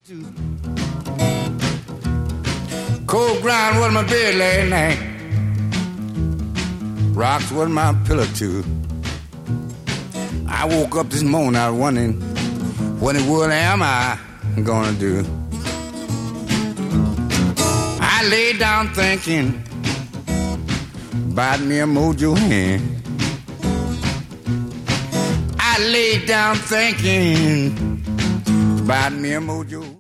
Cold ground was my bed last night. Rocks was my pillow too. I woke up this morning, I was wondering, what in the world am I gonna do? I lay down thinking about me a mojo hand. I lay down thinking about me a mojo.